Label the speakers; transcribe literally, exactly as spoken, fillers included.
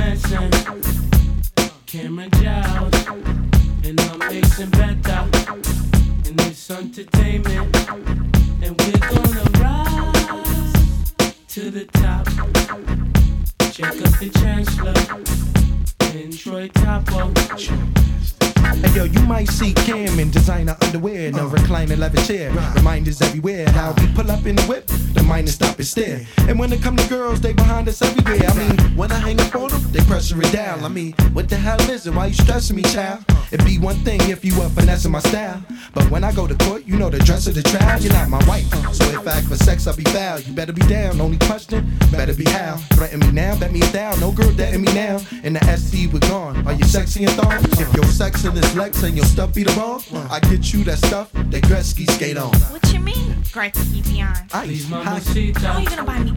Speaker 1: dancing, camera Giles, and I'm mixing better in this entertainment, and we're gonna rise to the top. Check up the chancellor and Troy Topo.
Speaker 2: Hey yo, you might see Cam in designer underwear in a recliner leather chair. Reminders everywhere how we pull up in the whip, the miners stop and stare. And when it come to girls, they behind us everywhere. I mean, when I hang up on them, they pressure it down. I mean, what the hell is it? Why you stressing me, child? It'd be one thing if you were finessing my style, but when I go to court, you know the dress of the trial. You're not my wife, so if I act for sex, I'll be foul. You better be down. Only question, better be how. Threaten me now, bet me down. No girl dating me now. In the S T, we're gone. Are you sexy and thong? If your sex in this Lex and your stuff be the bomb, I get you that stuff that Gretzky skate on.
Speaker 3: What you mean, Gretzky beyond?
Speaker 1: Please, Mamacita.
Speaker 3: How you gonna buy me